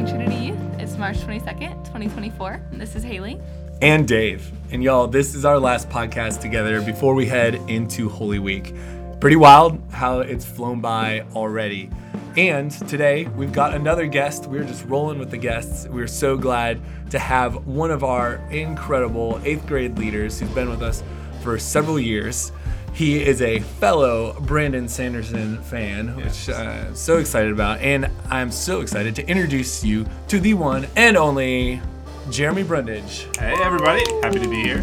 Trinity Youth. It's March 22nd, 2024, and this is Haley. And Dave. And y'all, this is our last podcast together before we head into Holy Week. Pretty wild how it's flown by already. And today we've got another guest. We're just rolling with the guests. We're so glad to have one of our incredible 8th grade leaders who's been with us for several years. He is a fellow Brandon Sanderson fan, which I'm so excited about. And I'm so excited to introduce you to the one and only Jeremy Brundage. Hey everybody, happy to be here.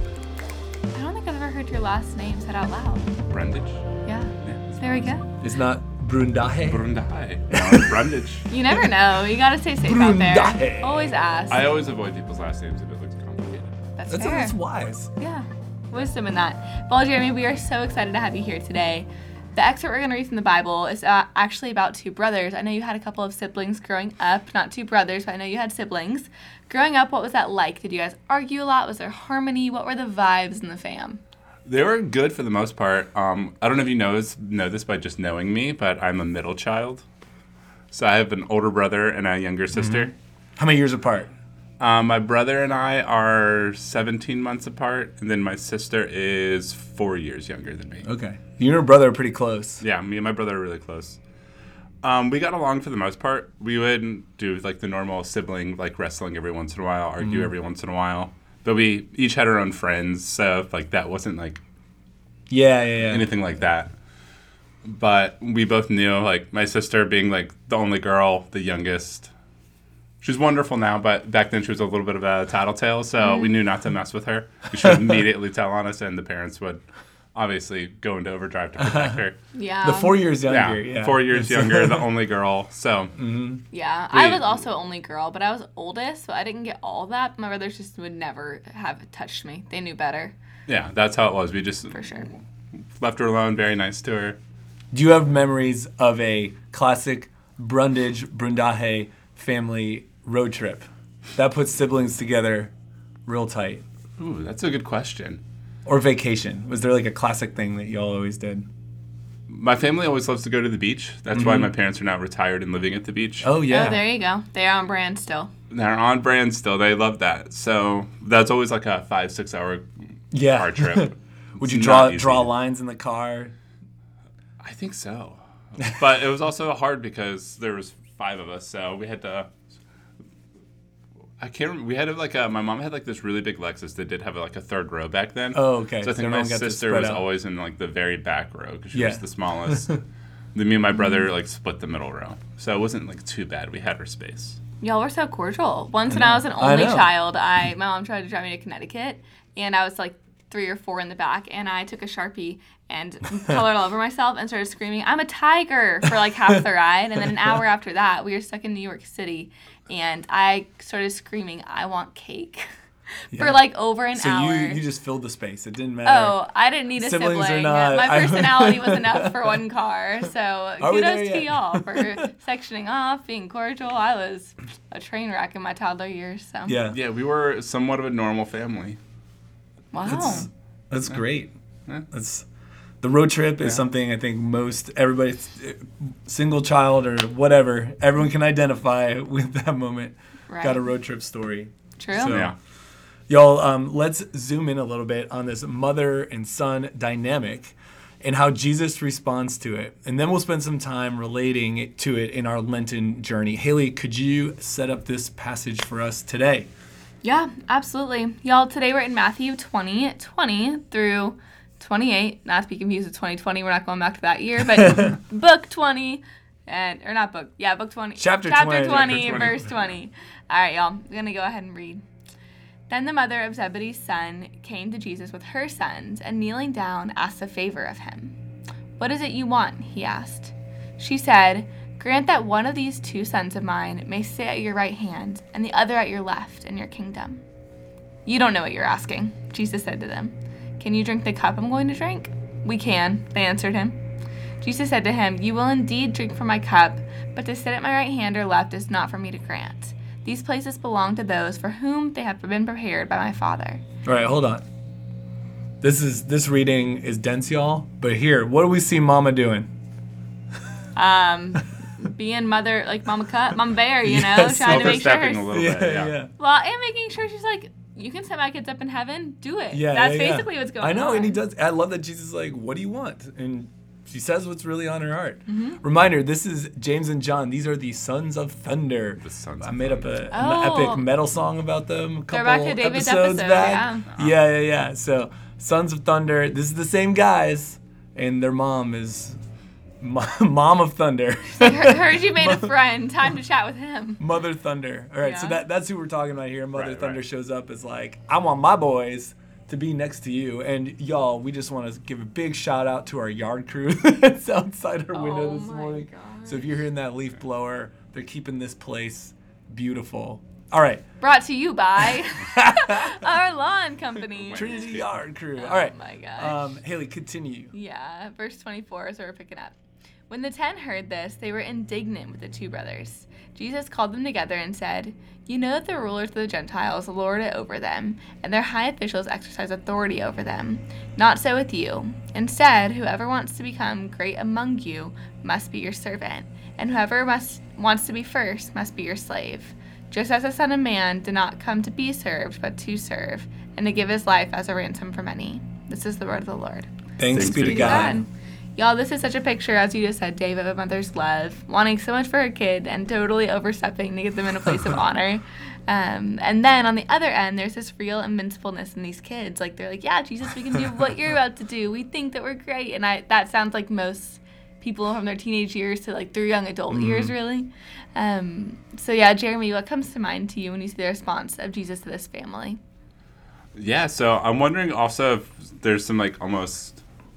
I don't think I've ever heard your last name said out loud. Brundage. Yeah. There we go. It's not Brundahe. Brundage. No, Brundage. You never know. You gotta stay safe out there. Brundahe. Always ask. I always avoid people's last names if it looks complicated. That's That's, fair. that's wise. Yeah. Wisdom in that. Well, Jeremy, we are so excited to have you here today. The excerpt we're going to read from the Bible is actually about two brothers. I know you had a couple of siblings growing up. Not two brothers, but I know you had siblings. Growing up, what was that like? Did you guys argue a lot? Was there harmony? What were the vibes in the fam? They were good for the most part. I don't know if you know this by just knowing me, but I'm a middle child. So I have an older brother and a younger sister. Mm-hmm. How many years apart? My brother and I are 17 months apart, and then my sister is 4 years younger than me. Okay. You and your brother are pretty close. Yeah, me and my brother are really close. We got along for the most part. We would do like the normal sibling, like wrestling every once in a while, argue every once in a while. But we each had our own friends, so like that wasn't like Yeah. anything like that. But we both knew, like my sister being like the only girl, the youngest. She's wonderful now, but back then she was a little bit of a tattletale, so we knew not to mess with her. We should immediately tell on us, and the parents would obviously go into overdrive to protect her. Yeah. The 4 years younger. Yeah. 4 years younger, the only girl. So Yeah. I was also only girl, but I was oldest, so I didn't get all that. My brothers just would never have touched me. They knew better. yeah, that's how it was. We just For sure. left her alone, very nice to her. Do you have memories of a classic Brundahe family road trip that puts siblings together real tight? Ooh, that's a good question. Or vacation? Was there like a classic thing that y'all always did? My family always loves to go to the beach. That's why my parents are now retired and living at the beach. Oh, yeah. Oh, there you go. They're on brand still. They're on brand still. They love that. So that's always like a 5-6 hour Yeah. car trip. Would It's you not draw easy. lines in the car? I think so. But it was also hard because there was 5 of us, so we had to. I can't remember. We had like my mom had like this really big Lexus that did have like a third row back then. Oh, okay. So I think my everyone got to sister spread was out. always in like the very back row because she Yeah. was the smallest. Then me and my brother like split the middle row, so it wasn't like too bad. We had our space. Y'all were so cordial. Once when I was an I only know. child, my mom tried to drive me to Connecticut, and I was like 3 or 4 in the back, and I took a Sharpie and colored all over myself and started screaming, "I'm a tiger," for like half the ride. And then an hour after that, we were stuck in New York City, and I started screaming, "I want cake," for like over an So hour. you just filled the space. It didn't matter. Oh, I didn't need a Siblings sibling. or not, My personality was enough for one car. So we there kudos to yet? y'all for sectioning off, being cordial. I was a train wreck in my toddler years. So Yeah. Yeah, we were somewhat of a normal family. wow. That's great. Yeah. That's the road trip is something I think everybody, single child or whatever, everyone can identify with that moment. Right. Got a road trip story. True. So, Yeah. y'all, let's zoom in a little bit on this mother and son dynamic and how Jesus responds to it. And then we'll spend some time relating to it in our Lenten journey. Haley, could you set up this passage for us today? Yeah, absolutely. Y'all, today we're in Matthew 20 through 28. Not to be confused with 2020. We're not going back to that year, but book 20. Book 20. Chapter 20, 20. verse 20. All right, y'all. I'm going to go ahead and read. Then the mother of Zebedee's son came to Jesus with her sons, and kneeling down, asked a favor of him. "What is it you want?" he asked. She said, "Grant that one of these 2 sons of mine may sit at your right hand, and the other at your left in your kingdom." "You don't know what you're asking," Jesus said to them. "Can you drink the cup I'm going to drink?" "We can," they answered him. Jesus said to him, "You will indeed drink from my cup, but to sit at my right hand or left is not for me to grant. These places belong to those for whom they have been prepared by my Father." All right, hold on. This reading is dense, y'all. But here, what do we see Mama doing? being mother, like Mama Bear, you know, trying to make sure. Overstepping a little bit, yeah. Well, and making sure she's like, you can set my kids up in heaven, do it. Yeah, That's basically what's going on. I know, and he does. I love that Jesus is like, what do you want? And she says what's really on her heart. Mm-hmm. Reminder, this is James and John. These are the Sons of Thunder. The Sons I of made up Thunder. an epic metal song about them a couple They're back to David's episodes episode, back. yeah. Yeah. So, Sons of Thunder, this is the same guys, and their mom is Mom of Thunder. Heard you made a friend. Time to chat with him. Mother Thunder. All right, so Yeah. that's who we're talking about here. Mother Right, Thunder right. shows up as like, I want my boys to be next to you. And y'all, we just want to give a big shout out to our yard crew that's outside our window this my morning. God. So if you're hearing that leaf blower, they're keeping this place beautiful. All right, Brought to you by our lawn company. Trinity Yard Crew. Oh All right, my gosh. Haley, continue. Yeah, verse 24 is where we're picking up. When the 10 heard this, they were indignant with the two brothers. Jesus called them together and said, "You know that the rulers of the Gentiles lord it over them, and their high officials exercise authority over them. Not so with you. Instead, whoever wants to become great among you must be your servant, and whoever wants to be first must be your slave. Just as the Son of Man did not come to be served, but to serve, and to give his life as a ransom for many." This is the word of the Lord. Thanks be to God. Y'all, this is such a picture, as you just said, Dave, of a mother's love, wanting so much for her kid and totally overstepping to get them in a place of honor. And then on the other end, there's this real invincibleness in these kids. Like, they're like, yeah, Jesus, we can do what you're about to do. We think that we're great. And that sounds like most people from their teenage years to, like, their young adult years, really. So, yeah, Jeremy, what comes to mind to you when you see the response of Jesus to this family? Yeah, so I'm wondering also if there's some, like, almost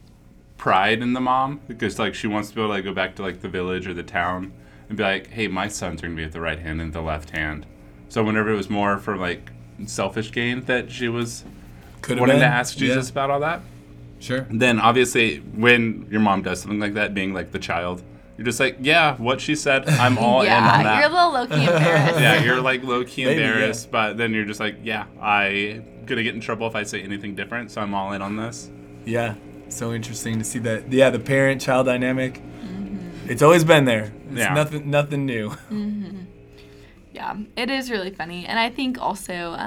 pride in the mom, because, like, she wants to be able to, like, go back to, like, the village or the town and be like, hey, my sons are going to be at the right hand and the left hand. So whenever it was more for, like, selfish gain that she was wanting to ask Jesus about all that. Sure. Then, obviously, when your mom does something like that, being, like, the child, you're just like, yeah, what she said, I'm all in on that. Yeah, you're a little low-key embarrassed. Yeah, you're, like, low-key Maybe, embarrassed, yeah. but then you're just like, yeah, I'm going to get in trouble if I say anything different, so I'm all in on this. Yeah, so interesting to see that. Yeah, the parent-child dynamic. Mm-hmm. It's always been there. It's Yeah. nothing new. Mm-hmm. Yeah, it is really funny. And I think also,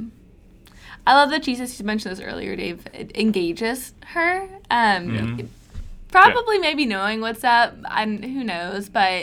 I love that Jesus, you mentioned this earlier, Dave, it engages her. Probably maybe knowing what's up, and who knows, but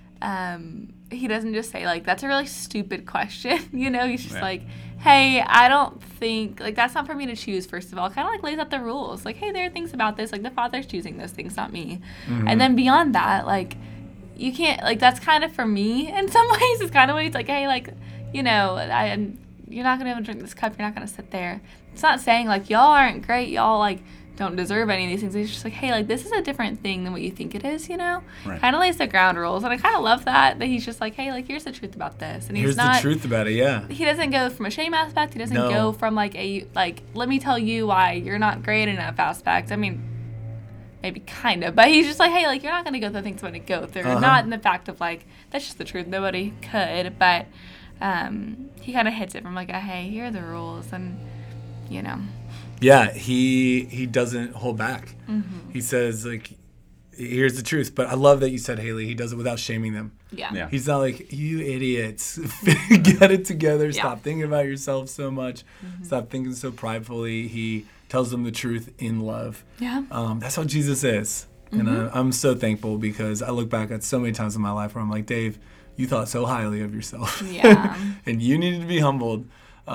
he doesn't just say, like, that's a really stupid question. You know, he's just Yeah. like, hey, I don't think, like, that's not for me to choose, first of all. Kind of, like, lays out the rules. Like, hey, there are things about this. Like, the Father's choosing those things, not me. And then beyond that, like, you can't, like, that's kind of for me in some ways. It's kind of ways, like, hey, like, you know, you're not going to be able to drink this cup. You're not going to sit there. It's not saying, like, y'all aren't great. Y'all, like, don't deserve any of these things. It's just like, hey, like, this is a different thing than what you think it is, you know? Right. Kind of lays the ground rules. And I kind of love that he's just like, hey, like, here's the truth about this. And Here's the truth about it, yeah. He doesn't go from a shame aspect. He doesn't No. go from, like, let me tell you why you're not great enough aspect. I mean, maybe kind of. But he's just like, hey, like, you're not going to go through things I'm going to go through. Not in the fact of, like, that's just the truth. Nobody could. But he kind of hits it from, like, hey, here are the rules. And, you know. Yeah, he doesn't hold back. Mm-hmm. He says, like, here's the truth. But I love that you said, Haley, he does it without shaming them. Yeah. Yeah. He's not like, you idiots, get it together. Yeah. Stop thinking about yourself so much. Stop thinking so pridefully. He tells them the truth in love. Yeah. That's how Jesus is. And I'm so thankful because I look back at so many times in my life where I'm like, Dave, you thought so highly of yourself. Yeah. And you needed to be humbled.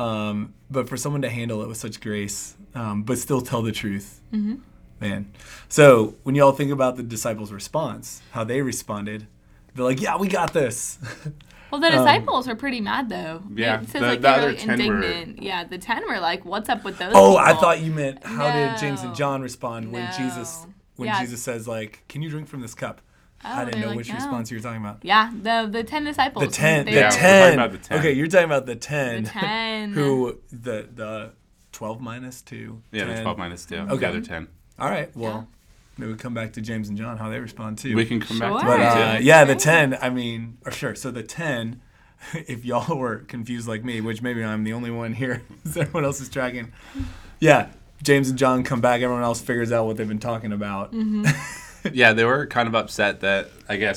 But for someone to handle it with such grace, but still tell the truth, man. So when y'all think about the disciples' response, how they responded, they're like, yeah, we got this. Well, the disciples were pretty mad, though. Yeah, It says, the like, they were other like, 10 were- indignant. Yeah, the 10 were like, what's up with those Oh, people? I thought you meant how did James No. and John respond when No. Jesus Yeah. Jesus says, like, can you drink from this cup? Oh, I didn't they're know like, which no. response you were talking about. Yeah, the 10 disciples. The 10. They The were- we're 10. talking about the 10. Okay, you're talking about the 10. The 10. Who, the 12 minus 2. Yeah, 10. the 12 minus 2. Okay. The other 10. All right, well, maybe we come back to James and John, how they respond too. We can come back to Sure. But that too. yeah, the 10, I mean, or sure. So the 10, if y'all were confused like me, which maybe I'm the only one here, because everyone else is tracking. Yeah, James and John come back. Everyone else figures out what they've been talking about. Yeah, they were kind of upset that, I guess,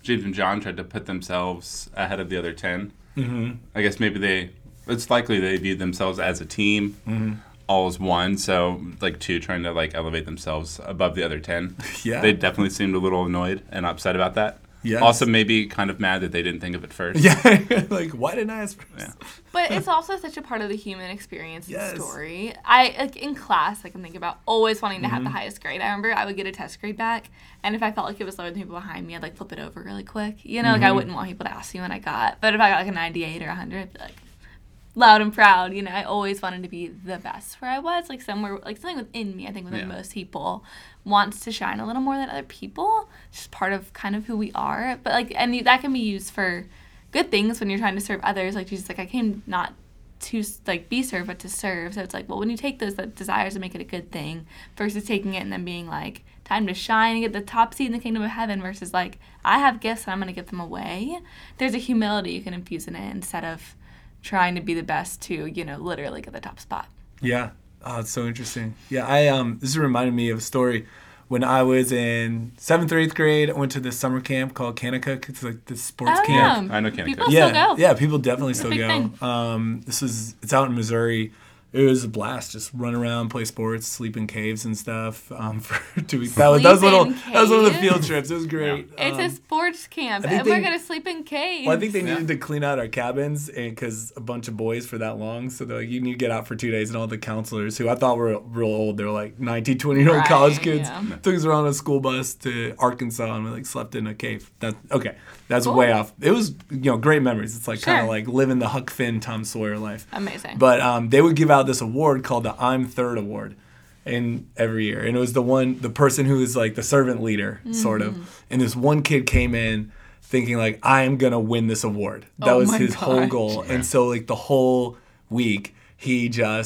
James and John tried to put themselves ahead of the other 10. Mm-hmm. I guess maybe it's likely they viewed themselves as a team, all as one. So, like, 2 trying to, like, elevate themselves above the other 10. Yeah. They definitely seemed a little annoyed and upset about that. Yes. Also, maybe kind of mad that they didn't think of it first. Yeah, like, why didn't I ask first? Yeah. But it's also such a part of the human experience and Yes. story. I, like, in class, I can think about always wanting to have the highest grade. I remember I would get a test grade back, and if I felt like it was lower than people behind me, I'd, like, flip it over really quick. You know, like, I wouldn't want people to ask me what I got. But if I got, like, a 98 or 100, I'd be, like, loud and proud. You know, I always wanted to be the best where I was, like, somewhere, like, something within me, I think within most people, wants to shine a little more than other people. It's just part of kind of who we are. But, like, and that can be used for good things when you're trying to serve others. Like, Jesus, like, I came not to, like, be served, but to serve. So it's like, well, when you take those desires and make it a good thing versus taking it and then being like, time to shine and get the top seat in the kingdom of heaven versus, like, I have gifts and I'm going to give them away. There's a humility you can infuse in it instead of trying to be the best to, you know, literally get the top spot. Yeah. Oh, it's so interesting. Yeah, this reminded me of a story. When I was in 7th or 8th grade, I went to this summer camp called Kanakuk. It's like this sports camp. I know Kanakuk. People still go. Yeah, people definitely still big go. thing. It's out in Missouri. It was a blast. Just run around, play sports, sleep in caves and stuff for 2 weeks. That was one of the field trips. It was great. It's a sports camp, think and we're they- going to sleep in caves. Well, I think they needed to clean out our cabins because a bunch of boys for that long. So they're like, you need to get out for 2 days. And all the counselors, who I thought were real old, they were like 19, 20-year-old Right, college kids, yeah. took us around on a school bus to Arkansas and we like slept in a cave. That's Cool. way off. It was, great memories. It's like kind Sure. of like living the Huck Finn, Tom Sawyer life. Amazing. But they would give out this award called the I'm Third Award every year. And it was the person who was like the servant leader, sort of. And this one kid came in thinking like, I am going to win this award. That was my his whole gosh. goal. And so like the whole week, he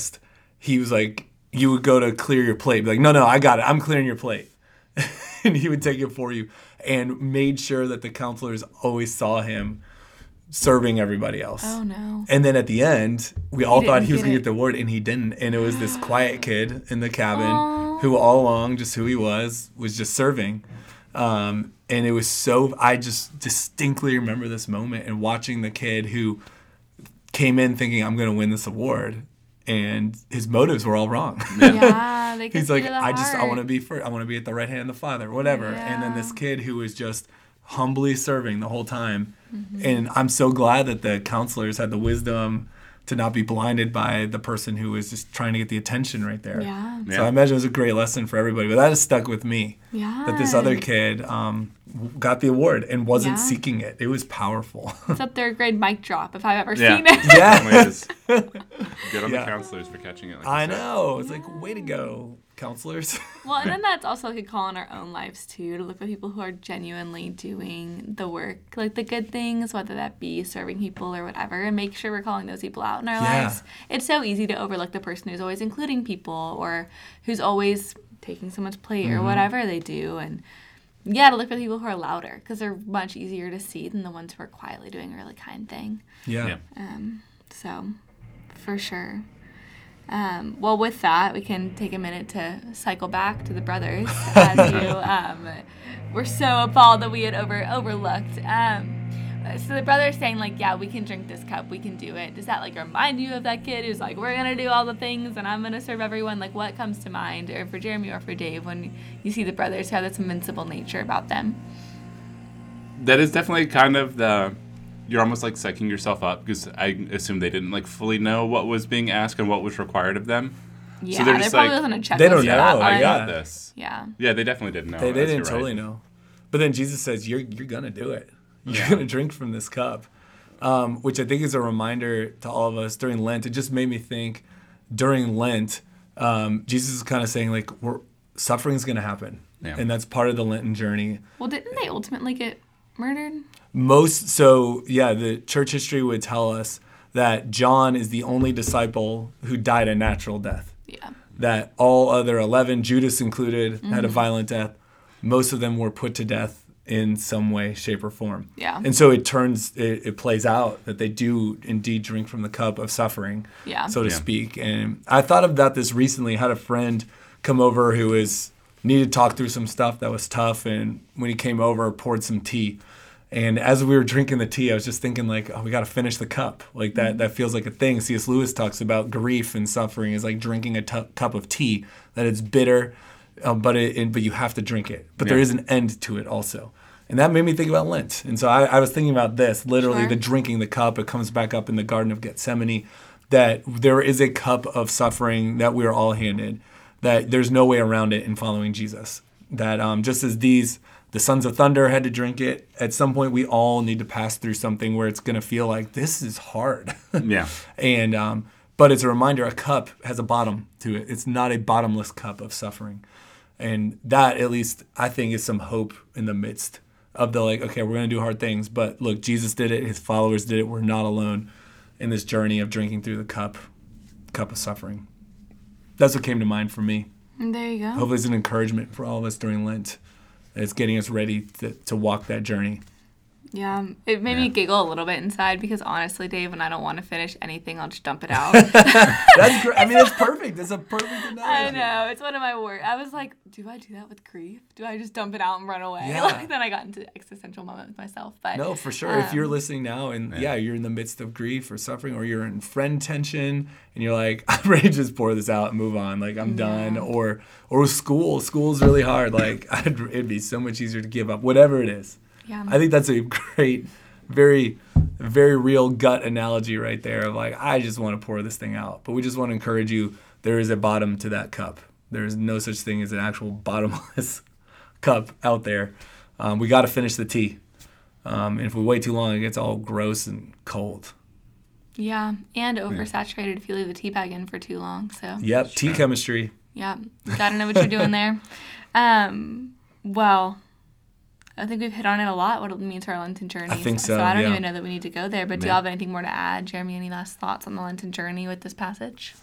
was like, you would go to clear your plate. Be like, no, I got it. I'm clearing your plate. And he would take it for you and made sure that the counselors always saw him serving everybody else. Oh, no. And then at the end, we all thought didn't he was get going to it. get the award, and he didn't. And it was this quiet kid in the cabin Aw. who all along, just who he was just serving. And it was I just distinctly remember this moment and watching the kid who came in thinking, I'm going to win this award. And his motives were all wrong. Yeah, they can He's see like, to the I heart. want to be first. I want to be at the right hand of the Father, whatever. And then Yeah. this kid who was just humbly serving the whole time. Mm-hmm. And I'm so glad that the counselors had the wisdom to not be blinded by the person who was just trying to get the attention right there. Yeah. So I imagine it was a great lesson for everybody. But that has stuck with me. Yeah. That this other kid got the award and wasn't Yeah. seeking it. It was powerful. It's a 3rd grade mic drop if I've ever Yeah. seen it. Yeah. Definitely is. Good on Yeah. the counselors for catching it. Like I you said. know. It's like, way to go, counselors. Well, and then that's also like a call in our own lives too, to look for people who are genuinely doing the work, like the good things, whether that be serving people or whatever, and make sure we're calling those people out in our Yeah. lives. It's so easy to overlook the person who's always including people or who's always taking someone's plate or whatever they do. And yeah, to look for the people who are louder because they're much easier to see than the ones who are quietly doing a really kind thing. Yeah. So, for sure. Well, with that, we can take a minute to cycle back to the brothers as you were so appalled that we had overlooked. So the brothers saying, like, yeah, we can drink this cup, we can do it. Does that, like, remind you of that kid who's like, we're going to do all the things and I'm going to serve everyone? Like, what comes to mind, or for Jeremy or for Dave, when you see the brothers who have this invincible nature about them? That is definitely kind of you're almost like psyching yourself up because I assume they didn't like fully know what was being asked and what was required of them. Yeah, they're there just probably like- wasn't a checklist They don't for know, that I one. got this. Yeah. Yeah, they definitely didn't know. They That's- didn't you're totally right. know. But then Jesus says, you're going to do it. You're Yeah. going to drink from this cup, which I think is a reminder to all of us during Lent. It just made me think during Lent, Jesus is kind of saying, like, suffering is going to happen. Yeah. And that's part of the Lenten journey. Well, didn't they ultimately get murdered? The church history would tell us that John is the only disciple who died a natural death. Yeah. That all other 11, Judas included, had a violent death. Most of them were put to death in some way, shape, or form. Yeah. And so it plays out that they do indeed drink from the cup of suffering, Yeah. so to Yeah. speak. And I thought about this recently. I had a friend come over who needed to talk through some stuff that was tough, and when he came over, poured some tea. And as we were drinking the tea, I was just thinking like, oh, we got to finish the cup. Like that feels like a thing. C.S. Lewis talks about grief and suffering is like drinking a cup of tea, that it's bitter, but you have to drink it. But there is an end to it also. And that made me think about Lent. And so I was thinking about this, literally the drinking the cup. It comes back up in the Garden of Gethsemane, that there is a cup of suffering that we are all handed, that there's no way around it in following Jesus. That just as the sons of thunder had to drink it, at some point we all need to pass through something where it's going to feel like this is hard. Yeah. And but it's a reminder, a cup has a bottom to it. It's not a bottomless cup of suffering. And that, at least, I think is some hope in the midst of the like, okay, we're going to do hard things, but look, Jesus did it. His followers did it. We're not alone in this journey of drinking through the cup of suffering. That's what came to mind for me. There you go. Hopefully it's an encouragement for all of us during Lent. It's getting us ready to walk that journey. Yeah, it made me giggle a little bit inside because honestly, Dave, when I don't want to finish anything, I'll just dump it out. That's great. I mean, that's perfect. That's a perfect analogy. I know. It's one of my words. I was like, do I do that with grief? Do I just dump it out and run away? Yeah. Like, then I got into existential moment with myself. But no, for sure. If you're listening now and you're in the midst of grief or suffering, or you're in friend tension and you're like, I'm ready to just pour this out and move on. Like, I'm done. Or with school. School's really hard. Like, it'd be so much easier to give up. Whatever it is. Yeah. I think that's a great, very, very real gut analogy right there of like, I just want to pour this thing out. But we just want to encourage you, there is a bottom to that cup. There is no such thing as an actual bottomless cup out there. We got to finish the tea. And if we wait too long, it gets all gross and cold. Yeah, and oversaturated if you leave the tea bag in for too long. So. Yep, tea chemistry. Yeah, you got to know what you're doing there. Well, I think we've hit on it a lot, what it means to our Lenten journey. I think so, So I don't even know that we need to go there, but do you Yeah. have anything more to add? Jeremy, any last thoughts on the Lenten journey with this passage?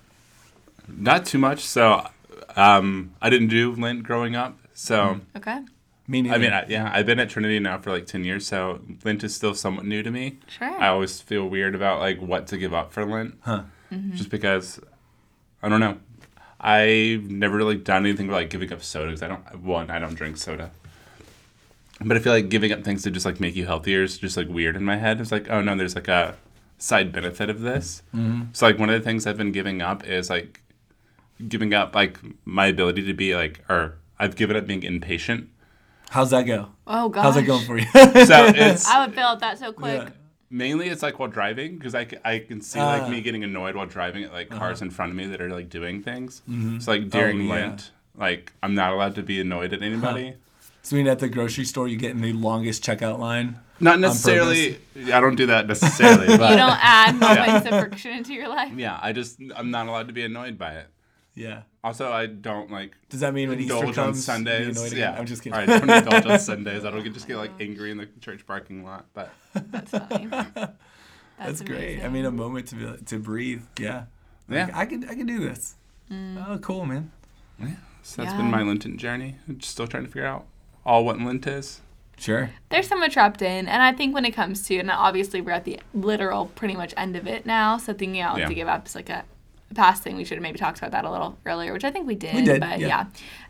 Not too much. So I didn't do Lent growing up. So, Okay, Me neither. I mean, I've been at Trinity now for like 10 years. So Lent is still somewhat new to me. sure. I always feel weird about like what to give up for Lent. Just because, I don't know. I've never really done anything like giving up soda because I don't drink soda. But I feel like giving up things to just like make you healthier is just like weird in my head. It's like, oh no, there's like a side benefit of this. So like one of the things I've been giving up is like giving up like my ability to be like, or I've given up being impatient. How's that go? Oh, gosh. How's that going for you? So it's I would fail at that so quick. Yeah. mainly it's like while driving because I can see like me getting annoyed while driving at like cars in front of me that are like doing things. So like during Lent, like I'm not allowed to be annoyed at anybody. So at the grocery store, you get in the longest checkout line? Not necessarily. I don't do that necessarily. But You don't add moments of friction into your life. yeah, I'm not allowed to be annoyed by it. Yeah. Also, I don't like Does that mean when Easter indulge comes, on Sundays. be annoyed again? Yeah, I'm just kidding. All right, don't indulge on Sundays. I don't just get like angry in the church parking lot. But That's funny. That's great. amazing. I mean, a moment to breathe. Yeah. Like, Yeah. I can do this. Oh, cool, man. yeah, so that's Yeah. been my Lenten journey. I'm just still trying to figure out all what Lent is. Sure. There's so much wrapped in, and I think when it comes to, and obviously we're at the literal pretty much end of it now, so thinking out Yeah. to give up is like a past thing. We should have maybe talked about that a little earlier, which I think we did. We did, But yeah.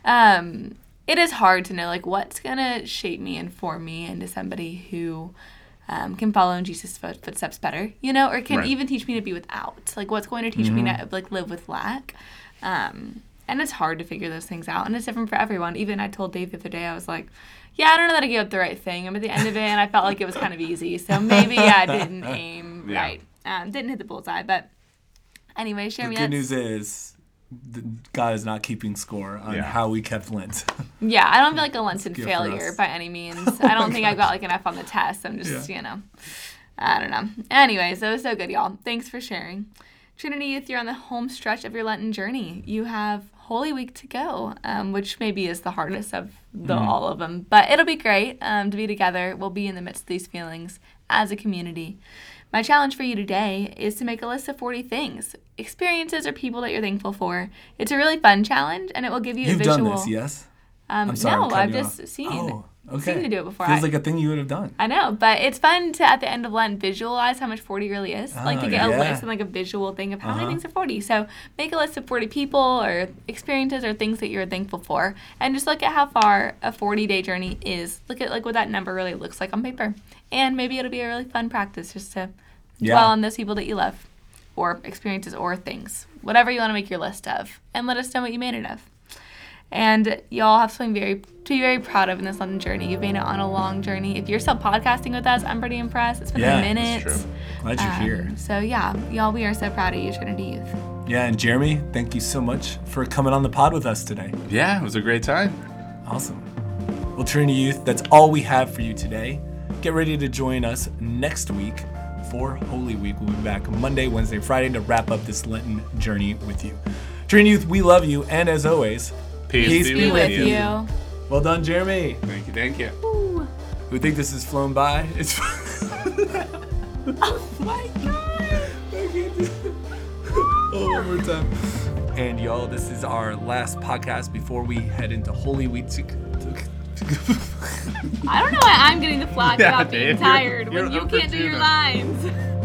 it is hard to know like what's gonna shape me and form me into somebody who can follow in Jesus' footsteps better, you know, or can Right. even teach me to be without. Like what's going to teach me to like live with lack. And it's hard to figure those things out, and it's different for everyone. Even I told Dave the other day, I was like, yeah, I don't know that I gave up the right thing. I'm at the end of it, and I felt like it was kind of easy. So maybe I didn't aim Yeah. right. Didn't hit the bullseye. But anyway, The Jeremy, good news is God is not keeping score on Yeah. how we kept Lent. yeah, I don't feel like a Lenten good for failure us. by any means. I don't think I got like an F on the test. I'm just, Yeah. you know, I don't know. Anyways, it was so good, y'all. Thanks for sharing. Trinity Youth, you're on the home stretch of your Lenten journey. You have Holy Week to go, which maybe is the hardest of all of them. But it'll be great to be together. We'll be in the midst of these feelings as a community. My challenge for you today is to make a list of 40 things, experiences or people that you're thankful for. It's a really fun challenge, and it will give you You've a visual. done this, yes? I'm sorry. No, I'm cutting I've you just off. seen. Oh, seen to do it before. Feels like a thing you would have done. I know, but it's fun to, at the end of Lent, visualize how much 40 really is. Like to get a list and like a visual thing of how many things are 40. So make a list of 40 people or experiences or things that you're thankful for. And just look at how far a 40-day journey is. Look at like what that number really looks like on paper. And maybe it'll be a really fun practice just to dwell on those people that you love or experiences or things. Whatever you want to make your list of. And let us know what you made it of. And y'all have something to be very proud of in this London journey. You've made it on a long journey. If you're still podcasting with us, I'm pretty impressed. It's been a minute. That's true. Glad you're here. So yeah, y'all, we are so proud of you, Trinity Youth. Yeah, and Jeremy, thank you so much for coming on the pod with us today. Yeah, it was a great time. Awesome. Well, Trinity Youth, that's all we have for you today. Get ready to join us next week for Holy Week. We'll be back Monday, Wednesday, Friday to wrap up this Lenten journey with you. Trinity Youth, we love you, and as always, Peace Be with you. Well done, Jeremy. Thank you. Ooh. We think this has flown by. It's Oh my God. Oh, one more time. And y'all, this is our last podcast before we head into Holy Week. I don't know why I'm getting the flag Yeah, about being Dave, tired you're when you over can't do two your then. lines.